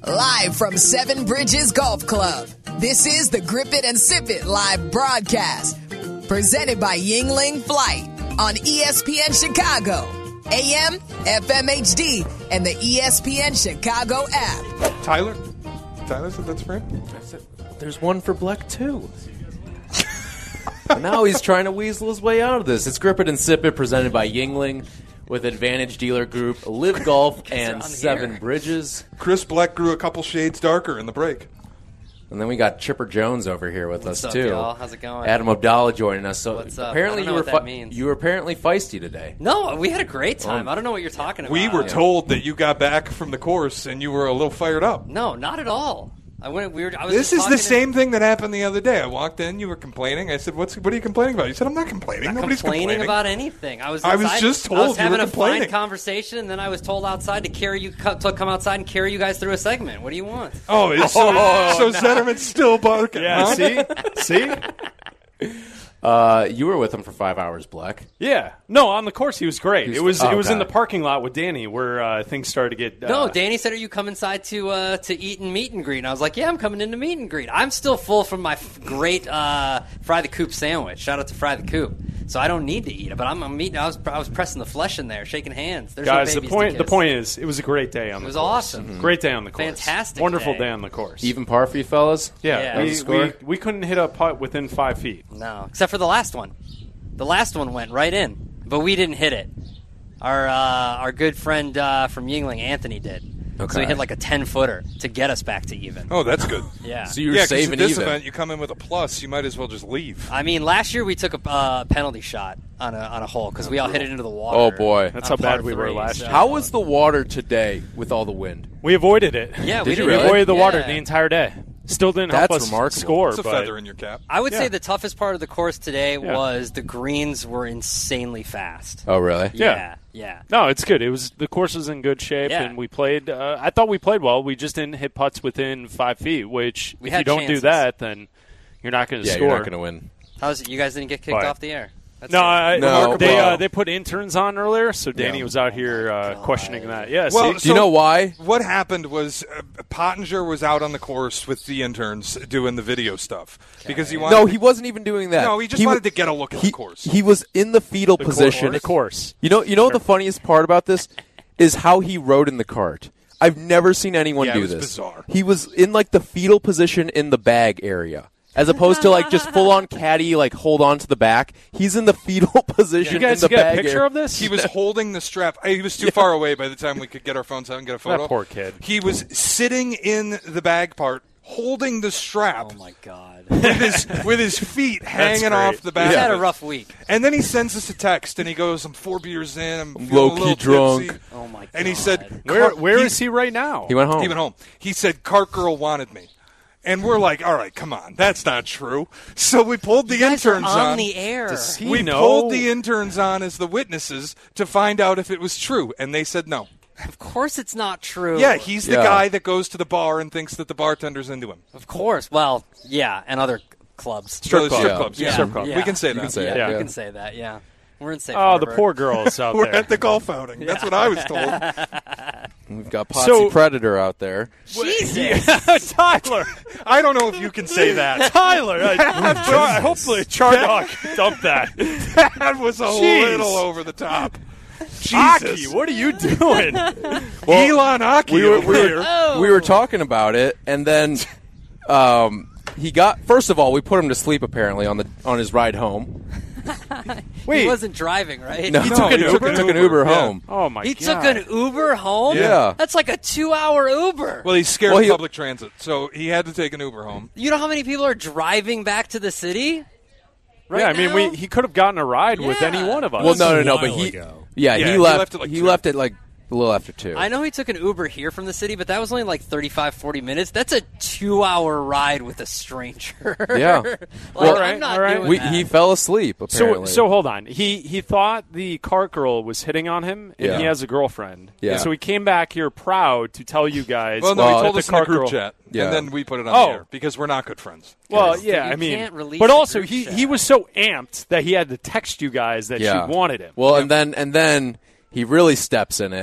Live from Seven Bridges Golf Club, this is the Grip It and Sip It live broadcast. Presented by Yingling Flight on ESPN Chicago, AM, FM HD, and the ESPN Chicago app. Tyler said that's for him? There's one for Bleck, too. But now he's trying to weasel his way out of this. It's Grip It and Sip It, presented by Yingling, with Advantage Dealer Group, Live Golf, and Seven Bridges. Chris Bleck grew a couple shades darker in the break. And then we got Chipper Jones over here with us, up, too. Y'all? How's it going? Adam Abdallah joining us. So What's up? apparently I don't know what that means. you were apparently feisty today. No, we had a great time. I don't know what you're talking about. We were told that you got back from the course and you were a little fired up. No, not at all. I was This just is talking the to- same thing that happened the other day. I walked in, you were complaining. I said, "What are you complaining about?" You said, "I'm not complaining. Not Nobody's complaining about anything. I was just told I was you having were a fine complaining. conversation, and then I was told outside to come outside and carry you guys through a segment. What do you want? Oh, so Zetterman's still barking. Yeah, huh? see? You were with him for 5 hours, Bleck. Yeah. No, on the course he was great. It was okay. in the parking lot with Danny where things started to get... No, Danny said, "Are you coming inside to eat and meet and greet?" And I was like, "Yeah, I'm coming in to meet and greet. I'm still full from my great Fry the Coop sandwich. Shout out to Fry the Coop. So I don't need to eat it, but I'm meeting. I was pressing the flesh in there, shaking hands. There's Guys, no the babies to point kiss. is, it was a great day on the was course. awesome. Mm-hmm. Great day on the course. Fantastic Wonderful day. day on the course. Even par for you fellas? Yeah. We couldn't hit a putt within 5 feet. No, except for the last one. The last one went right in, but we didn't hit it. Our good friend from Yingling, Anthony, did. Okay. So he hit like a 10-footer to get us back to even. Oh, that's good. Yeah. So you were Yeah, because saving at this even. event, you come in with a plus, you might as well just leave. I mean, last year we took a penalty shot on a hole because we all hit it into the water. Oh, boy. That's on how bad par we were 3, last so- year. How was the water today with all the wind? We avoided it. Yeah, Did we you did. We really? avoided the water Yeah. the entire day. Still didn't help That's us remarkable. score. It's a but feather in your cap. I would say Yeah. the toughest part of the course today Yeah. was the greens were insanely fast. Oh, really? Yeah. Yeah. No, it's good. The course was in good shape, Yeah. and we played. I thought we played well. We just didn't hit putts within 5 feet. Which, We if you had don't do chances. that, then you're not going to Yeah, score. you're not going to win. How's it? You guys didn't get kicked But- off the air. That's No, good. No, they well- they put interns on earlier, so Danny Yeah. was out here questioning that. Yeah, Well, see? Do you know why? What happened was Pottinger was out on the course with the interns doing the video stuff because he wanted. No, he wasn't even doing that. No, he just wanted to get a look at the course. He was in the fetal position. The course. You know the funniest part about this is how he rode in the cart. I've never seen anyone Yeah, it do was this. bizarre. He was in like the fetal position in the bag area. As opposed to like just full on caddy, like hold on to the back. He's in the fetal position You guys in the get a bag picture area. of this? He was holding the strap. He was too far away by the time we could get our phones out and get a photo. That poor kid. He was sitting in the bag part, holding the strap Oh my God. with his feet hanging great. off the back. He's of had a it. rough week. And then he sends us a text, and he goes, "I'm 4 beers in. I'm feeling Low-key a little drunk." tipsy." Oh my God. And he said, Where is he right now? He went home. He went home. He said, "Cart girl wanted me." And we're like, all right, come on. That's not true. So we pulled the You guys are interns on the air. Does he We know? pulled the interns on as the witnesses to find out if it was true. And they said no. Of course it's not true. Yeah, he's the Yeah. guy that goes to the bar and thinks that the bartender's into him. Of course. Well, yeah, and other clubs. Strip club. clubs. Yeah. Strip club. Yeah. We can say that. You can say Yeah, it. Yeah. you can say that, yeah. We're in safe Oh, the harbor. poor girls out We're there. at the golf outing. That's what I was told. We've got Potsy So- Predator out there. Jesus. Tyler. I don't know if you can say that. Tyler. Hopefully, Chardog dumped that. That was a Jeez. little over the top. Aki, Jesus. what are you doing? Elon Aki over here. Oh. We were talking about it, and then he got. First of all, we put him to sleep apparently on his ride home. He wasn't driving, right? No, He he took an took an Uber. Uber Yeah. home. Oh, my He God. took an Uber home? Yeah. That's like a 2-hour Uber. Well, he's scared Well, of he- public transit, so he had to take an Uber home. You know how many people are driving back to the city? Right Yeah, I mean, now? he could have gotten a ride with Yeah. any one of us. Well, no, a but while he. ago. Yeah, Yeah, he he left. left at, like, He 2. left at like a little after 2. I know he took an Uber here from the city, but that was only like 35, 40 minutes. That's a 2-hour ride with a stranger. Yeah. Like, Well, I'm not all right. doing that. He fell asleep apparently. So hold on. He thought the cart girl was hitting on him, and Yeah. he has a girlfriend. Yeah. And so he came back here proud to tell you guys. Well, no, Well, he told that us the in the cart group girl- chat, Yeah. and then we put it on Oh. the air because we're not good friends. Well, So yeah, you I mean, can't release but the also group he chat. was so amped that he had to text you guys that yeah. she wanted him. Well, and then he really steps in it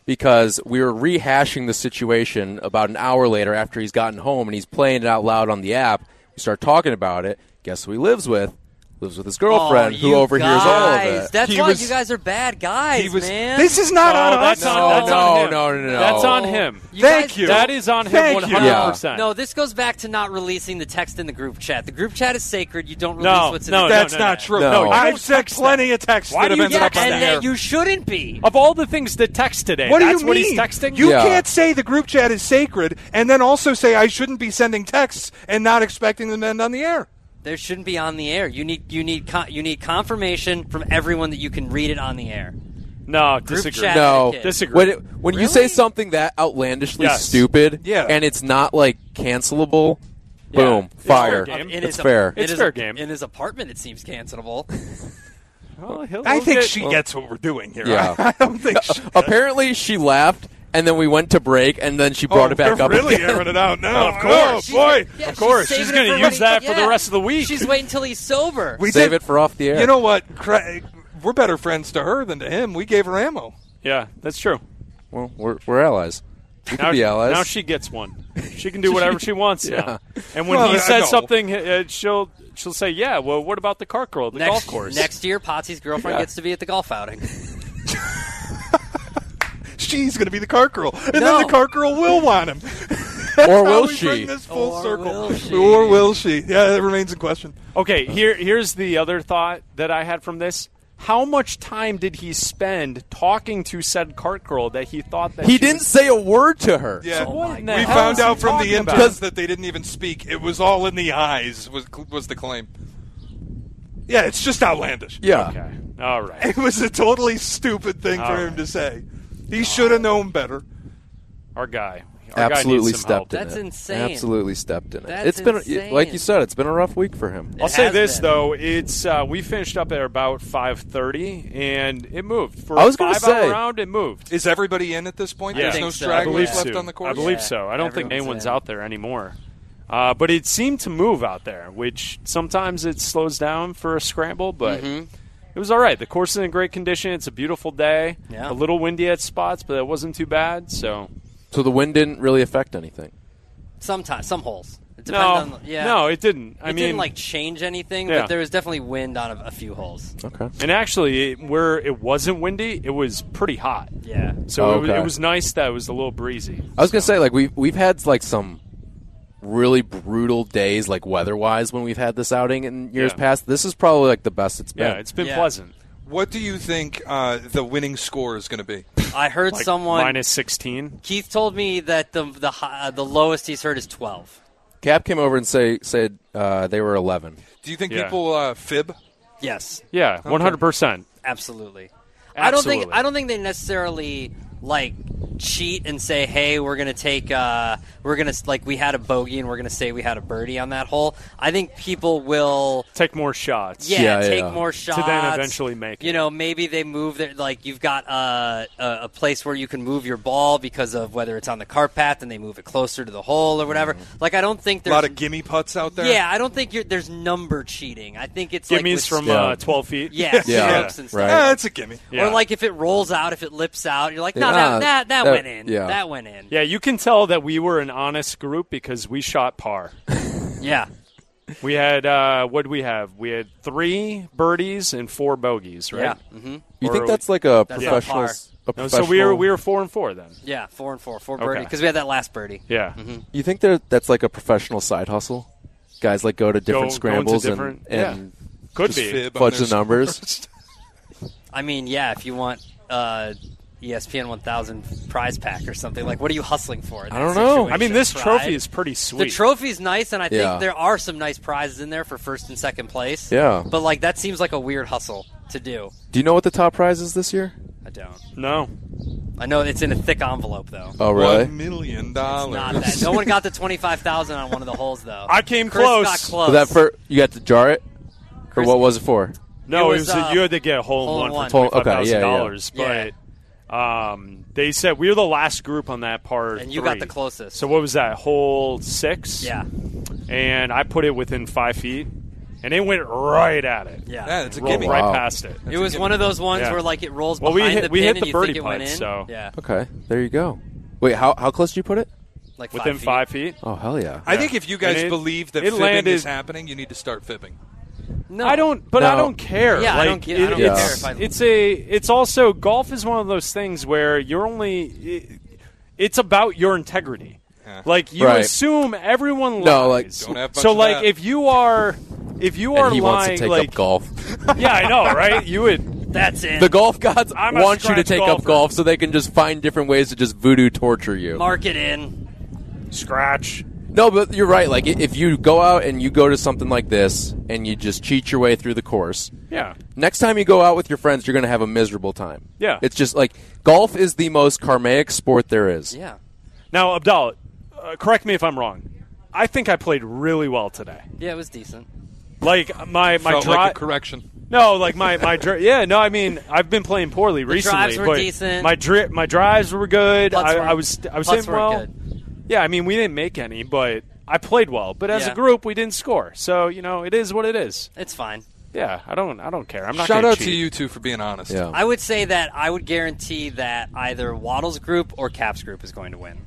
because we were rehashing the situation about an hour later after he's gotten home, and he's playing it out loud on the app. We start talking about it. Guess who he lives with? Lives with his girlfriend, who overhears all of it. That's why you guys are bad guys, man. This is not on us. That's on him. No. That's on him. Thank you. That is on him Thank 100%. No, this goes back to not releasing the text in the group chat. The group chat is sacred. You don't release what's in the group That's chat. not true. No. I've sent plenty of texts Why that do have you ended up text on the And air. that you shouldn't be. Of all the things that text today, What do that's you what mean? he's texting? You Yeah. can't say the group chat is sacred and then also say I shouldn't be sending texts and not expecting them to end on the air. There shouldn't be on the air. You need confirmation from everyone that you can read it on the air. No, Group disagree. chat No, etiquette. Disagree. when you Really? say something that outlandishly Yes. stupid, Yeah. and it's not like cancelable, Yeah. boom, It's fire. fair game. In It's his- fair. It's in his- fair game. In his apartment, it seems cancelable. Well, I think she gets what we're doing here. Yeah. I don't think she Apparently, she laughed, and then we went to break, and then she brought it back they're up really again. airing it out now. Of course. Oh, boy. Yeah, Of course. saving She's it gonna for use when that for the rest of the week. She's waiting until he's sober. We Save did- it for off the air. You know what? We're better friends to her than to him. We gave her ammo. Yeah, that's true. Well, we're allies. We can be allies. Now she gets one. She can do whatever she wants now. And when Well, he I says know. something, she'll say, "Yeah, well, what about the cart girl at the golf course?" Next year, Potsy's girlfriend gets to be at the golf outing. She's going to be the cart girl. And No. then the cart girl will want him. Or will How we she? bring this full Or circle. will she? Or will she? Yeah, that remains in question. Okay, here's the other thought that I had from this. How much time did he spend talking to said cart girl that he thought that He she didn't was- say a word to her. Yeah, what in the we hell found is he out from the talking about? interns that they didn't even speak. It was all in the eyes. Was the claim? Yeah, it's just outlandish. Yeah. Okay, all right. It was a totally stupid thing for All him right. to say. He should have known better. Our guy Absolutely needs some help. stepped in That's it. insane. Absolutely stepped in it. That's It's been, insane. like you said, it's been a rough week for him. I'll It say has this been. though: it's we finished up at about 5:30, and it moved for I was a gonna 5-hour say- round. It moved. Is everybody in at this point? Yeah. There's I no think so. I stragglers believe left so. on the course? I believe Yeah, so. I don't think everyone's anyone's in. out there anymore. But it seemed to move out there, which sometimes it slows down for a scramble, but it was all right. The course is in great condition. It's a beautiful day. Yeah. A little windy at spots, but it wasn't too bad. So So the wind didn't really affect anything. Sometimes, some holes. It no, depends on. Yeah. no, it didn't. I It mean, didn't like change anything, Yeah. but there was definitely wind on a few holes. Okay. and actually, where it wasn't windy, it was pretty hot. Yeah. So Oh, it, was, okay. it was nice that it was a little breezy. I was gonna say, like we've had like some really brutal days, like weather-wise, when we've had this outing in years Yeah. past. This is probably like the best it's been. Yeah, it's been Yeah. pleasant. What do you think the winning score is going to be? I heard Like someone. minus 16. Keith told me that the lowest he's heard is 12. Cap came over and said they were 11. Do you think Yeah. people fib? Yes, Yeah, 100%. absolutely. Absolutely. I don't think they necessarily like cheat and say, "Hey, we're gonna take, we had a bogey and we're gonna say we had a birdie on that hole." I think people will, Take more shots. take yeah. more shots To then eventually make it. You know, maybe they move their, like you've got a place where you can move your ball because of whether it's on the cart path and they move it closer to the hole or whatever. Like I don't think A there's lot of gimme putts out there? Yeah, I don't think there's number cheating. I think it's like Gimmies with from Yeah. 12 feet. yeah, Yeah. strokes and stuff. Right. Yeah, it's a gimme. Yeah. Or like if it rolls out, if it lips out, you're like, no, Yeah. that went in. Yeah. That went in. Yeah, you can tell that we were an honest group because we shot par. Yeah. We had, what did we have? We had 3 birdies and 4 bogeys, right? Yeah. Mm-hmm. You Or- think that's like a That's professional? par. A No, professional so we were 4 and 4 then. Yeah, 4 and 4 Okay. birdie because we had that last birdie. Yeah. You think that's like a professional side hustle? Guys like go to different Go into scrambles different- and Could Just be. fib on fudge their the numbers. scores. I mean, yeah, if you want ESPN 1000 prize pack or something, like what are you hustling for? In I that don't know. situation? I mean, this Pride? trophy is pretty sweet. The trophy's nice, and I think Yeah. there are some nice prizes in there for first and second place. Yeah. But like that seems like a weird hustle to do. Do you know what the top prize is this year? I don't. No. I know it's in a thick envelope though. Oh, really? $1 million. Not that. No one got the 25,000 on one of the holes though. I came Chris close. got close. Was that for you got to jar it, or Chris- what was it for? No, It was, you had to get a hole hole in in one one. for Okay, yeah, $25,000. yeah. But they said we were the last group on that par And you 3. got the closest. So what was that, hole 6? Yeah. And I put it within 5 feet. and it went right at it. Yeah, it's a Rolled gimme. right Wow. past it. It was one of those ones Yeah. where like it rolls Well, behind we hit- the we pin hit and the you birdie think it went putts, in. so- Yeah, Okay, there you go. Wait, how close did you put it? like Within 5 5 feet. Oh, hell yeah. I think if you guys And it- believe that it fibbing landed- is happening, you need to start fibbing. No, I don't, but I No. don't care. Yeah, I like, don't care- I don't care it's, if I- it's also golf is one of those things where you're only. It's about your integrity. Yeah. Like you Right. assume everyone lies. No, like- Don't have much so of like that. if you are And he lying, wants to take like up golf. yeah, I know, right? You would. that's it. The golf gods I'm a want you to scratch take up golfer. golf so they can just find different ways to just voodoo torture you. Mark it in. Scratch. No, but you're right. Like, if you go out and you go to something like this and you just cheat your way through the course, Yeah. next time you go out with your friends, you're going to have a miserable time. Yeah. It's just like golf is the most karmic sport there is. Yeah, Now, Abdallah, correct me if I'm wrong. I think I played really well today. yeah, it was decent. Like my Felt drive. like a correction. No, like my yeah, no, I mean I've been playing poorly recently. drives were but decent. My drives were good. Putts I were- was putts saying were well. good. Yeah, I mean we didn't make any, but I played well. But as Yeah. a group, we didn't score. So it is what it is. It's fine. Yeah, I don't care. I'm not. Shout gonna out cheat. to you two for being honest. Yeah. I would say that I would guarantee that either Waddle's group or Cap's group is going to win.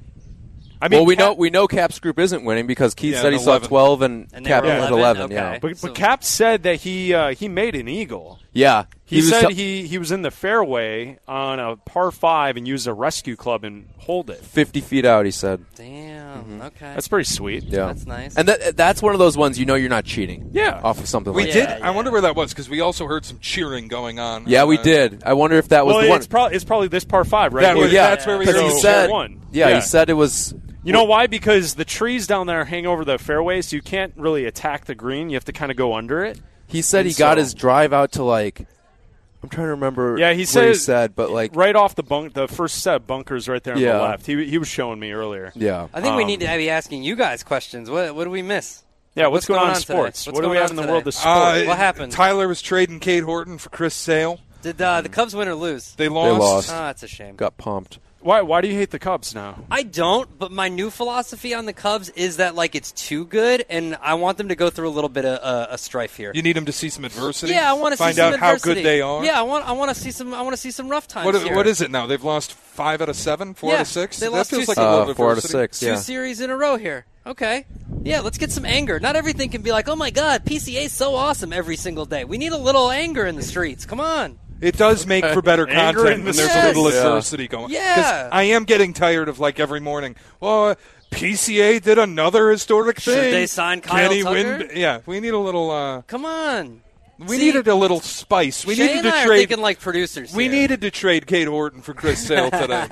I mean, Well, we know Cap's group isn't winning because Keith Yeah, said he saw 11. 12 and And they Cap were had 11? 11. Okay. Yeah. But So- Cap said that he made an eagle. Yeah. He was said t- he was in the fairway on a par 5 and used a rescue club and hold it. 50 feet out, he said. Damn. Okay. That's pretty sweet. Yeah. That's nice. And that's one of those ones you're not cheating. Yeah. Off of something We like did. that. I wonder where that was because we also heard some cheering going on. Yeah, we did. I wonder if that was Well, the one. it's probably this par 5, right? That here. was- yeah, that's where we because heard he the said, one. yeah, he said it was. You know why? Because the trees down there hang over the fairway, so you can't really attack the green. You have to kind of go under it. He said And he got so- his drive out to like. I'm trying to remember. Yeah, he where he said- said, but like, Right off the first set of bunkers right there on Yeah. the left. He was showing me earlier. yeah. I think we need to be asking you guys questions. What do we miss? Yeah, what's going on in today? sports? What's What do we going have on in the today? world of sport? What happened? Tyler was trading Kate Horton for Chris Sale. Did the Cubs win or lose? They lost. lost. Oh, that's a shame. Got pumped. Why do you hate the Cubs now? I don't, but my new philosophy on the Cubs is that like it's too good, and I want them to go through a little bit of a strife here. You need them to see some adversity. Yeah, I want to find see some out how adversity. good they are. Yeah, I want to see some rough times. here. What is it now? They've lost 5 out of 7, 4 out Yeah, of 6. they That lost feels two like a little 4 out of adversity. 6. Two Yeah. series in a row here. Okay. Yeah, let's get some anger. Not everything can be like, oh my God, PCA is so awesome every single day. We need a little anger in the streets. Come on. It does make for better Anger content in when the there's Yes. a little Yeah. adversity going. 'Cause Yeah. I am getting tired of like every morning. Well, PCA did another historic Should thing. they sign Kyle Can he Tucker? win? Yeah, we need a little. Come on. We See, needed a little spice. We Shay needed and to I are trade. thinking like producers. We here. needed to trade Kate Horton for Chris Sale today.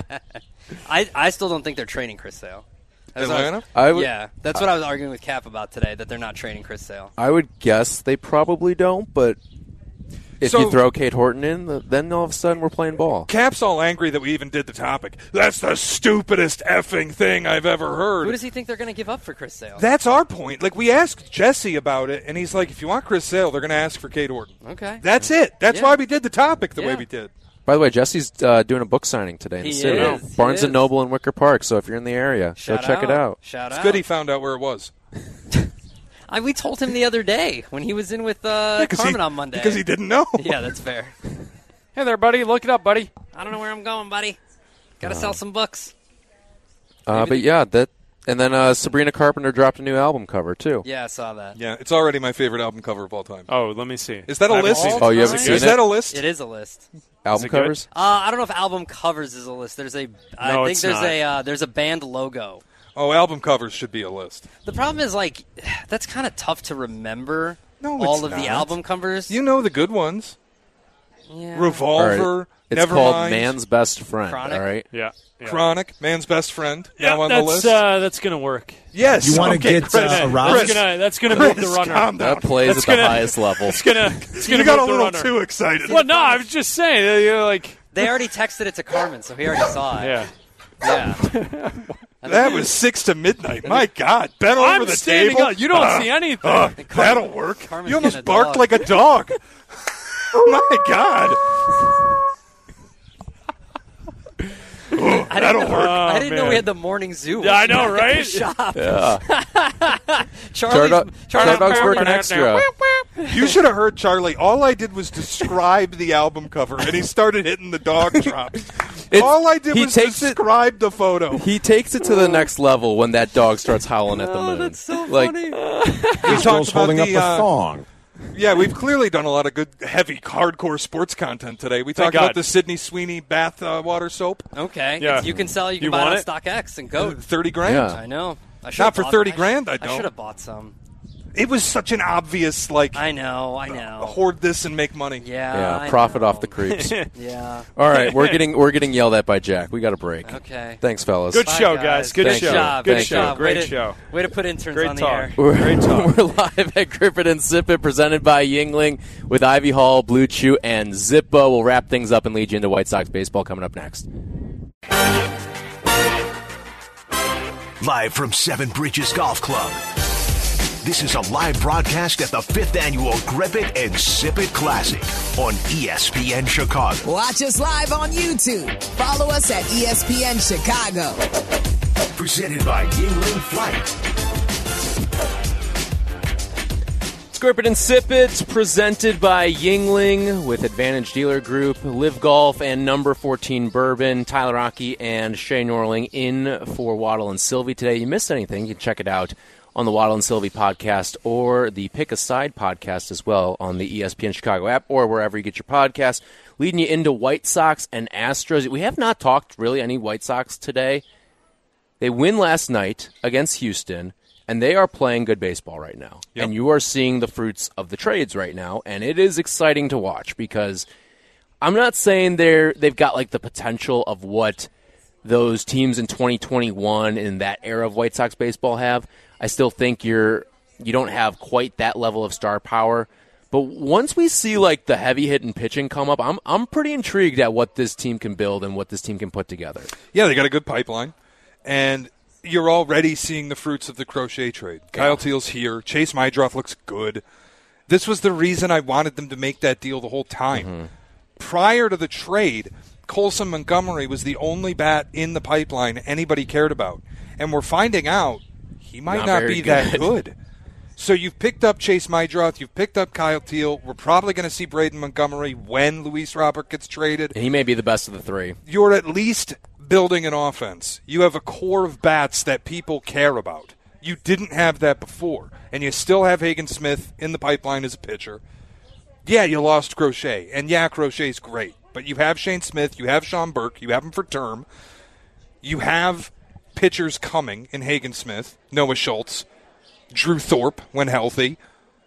I still don't think they're trading Chris Sale. That's what I was- Atlanta? I would. Yeah, that's what I was arguing with Cap about today. That they're not trading Chris Sale. I would guess they probably don't, but if So- you throw Kate Horton in, then all of a sudden we're playing ball. Cap's all angry that we even did the topic. That's the stupidest effing thing I've ever heard. Who does he think they're going to give up for Chris Sale? That's our point. Like, we asked Jesse about it, and he's like, if you want Chris Sale, they're going to ask for Kate Horton. Okay. That's it. That's Yeah. why we did the topic the way Yeah. we did. By the way, Jesse's doing a book signing today in the He city. is. He Barnes is. and Noble in Wicker Park. So if you're in the area, Shout go check it out. Shout It's out. good he found out where it was. We told him the other day when he was in with Carmen on Monday. Because he didn't know. Yeah, that's fair. Hey there, buddy. Look it up, buddy. I don't know where I'm going, buddy. Got to sell some books. But yeah, that. And then Sabrina Carpenter dropped a new album cover too. Yeah, I saw that. Yeah, it's already my favorite album cover of all time. Oh, let me see. Is that a I haven't list? seen it. Oh, you haven't Is seen Is it? that a list? It is a list. Album it good? covers? I don't know if album covers is a list. There's a. I No, think it's there's there's a band logo. Oh, album covers should be a list. The problem is like that's kind of tough to remember. No, all it's of the not. album covers. You know the good ones. Yeah. Revolver, All right. It's Nevermind, called Man's Best Friend. Chronic? All right. Yeah. Chronic, Man's Best Friend. Yeah, now on the that's list. that's gonna work. Yes. You want to okay, get Chris, aroused? That's gonna move the Chris, runner. calm down. That plays That's at the gonna- highest level. It's gonna You got a move the little runner. too excited. Well, no, I was just saying. You're like, They already texted it to Carmen, so he already saw it. yeah. Yeah. That was 6 to midnight. My God. Bent over I'm the standing table. up. You don't see anything. That'll work. Carmen's You almost getting a barked dog. like a dog. Oh, my God. That'll work. I didn't know man. we had the morning zoo. Yeah, I know, right? Shop. Yeah. Charlie's Chardog's working extra. You should have heard Charlie. All I did was describe the album cover, and he started hitting the dog drops. All I did he was takes it- describe the photo. He takes it to the next level when that dog starts howling at the moon. That's so Like, funny. We Girls talked about holding up the the thong. Yeah, we've clearly done a lot of good, heavy, hardcore sports content today. We talked God. about the Sydney Sweeney bath water soap. Okay. Yeah. You can sell. You can You buy it want on it? StockX and go. 30 grand. Yeah. I know. I Not for bought- 30 grand, I I don't. should have bought some. It was such an obvious, like, I know. hoard this and make money. Yeah. I profit know. off the creeps. Yeah. All right, we're getting yelled at by Jack. We got a break. Okay. Thanks, fellas. Good Bye, show, guys. guys. Good Thank show. you. job. Good Good show. job. Great Way to- show. Way to put interns Great on the talk. air. Great talk. We're live at Griffin and Sip It, presented by Yingling with Ivy Hall, Blue Chew, and Zippo. We'll wrap things up and lead you into White Sox baseball coming up next. Live from Seven Bridges Golf Club. This is a live broadcast at the 5th Annual Grip It and Sip It Classic on ESPN Chicago. Watch us live on YouTube. Follow us at ESPN Chicago. Presented by Yingling Flight. It's Grip It and Sip It, presented by Yingling with Advantage Dealer Group, Live Golf, and Number 14 Bourbon. Tyler Rocky and Shay Norling in for Waddle and Sylvie today. You missed anything, you can check it out on the Waddle and Sylvie podcast or the Pick a Side podcast as well on the ESPN Chicago app or wherever you get your podcasts. Leading you into White Sox and Astros. We have not talked really any White Sox today. They win last night against Houston, and they are playing good baseball right now. Yep. And you are seeing the fruits of the trades right now, and it is exciting to watch because I'm not saying they've got like the potential of what those teams in 2021 in that era of White Sox baseball have. I still think you don't have quite that level of star power. But once we see like the heavy hitting pitching come up, I'm pretty intrigued at what this team can build and what this team can put together. Yeah, they got a good pipeline. And you're already seeing the fruits of the Crochet trade. Kyle Teal's here. Chase Mydroff looks good. This was the reason I wanted them to make that deal the whole time. Prior to the trade, Colson Montgomery was the only bat in the pipeline anybody cared about. And we're finding out he might Not not very be that good. good. So you've picked up Chase Mydroth. You've picked up Kyle Teal. We're probably going to see Braden Montgomery when Luis Robert gets traded. And he may be the best of the three. You're at least building an offense. You have a core of bats that people care about. You didn't have that before. And you still have Hagen Smith in the pipeline as a pitcher. Yeah, you lost Crochet. And yeah, Crochet's great. But you have Shane Smith. You have Sean Burke. You have him for term. You have pitchers coming in Hagen Smith, Noah Schultz, Drew Thorpe when healthy.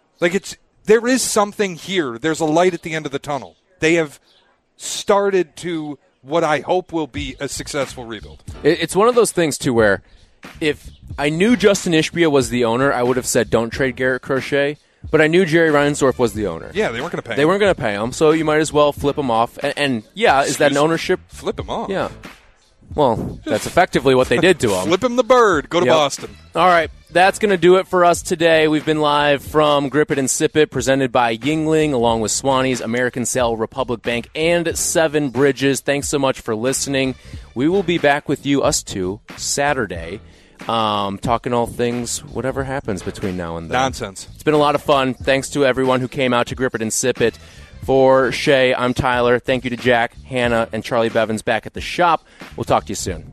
There is something here. There's a light at the end of the tunnel. They have started to what I hope will be a successful rebuild. It's one of those things, too, where if I knew Justin Ishbia was the owner, I would have said don't trade Garrett Crochet. But I knew Jerry Reinsdorf was the owner. Yeah, they weren't going to pay They him. weren't going to pay him, so you might as well flip him off. And yeah, is that an ownership? Flip him off. Yeah. Well, that's effectively what they did to him. Flip him the bird. Go to Yep. Boston. All right, that's going to do it for us today. We've been live from Grip It and Sip It, presented by Yingling, along with Swanee's, American Sale, Republic Bank, and Seven Bridges. Thanks so much for listening. We will be back with you, us two, Saturday, talking all things, whatever happens between now and then. Nonsense. It's been a lot of fun. Thanks to everyone who came out to Grip It and Sip It. For Shay, I'm Tyler. Thank you to Jack, Hannah, and Charlie Bevins back at the shop. We'll talk to you soon.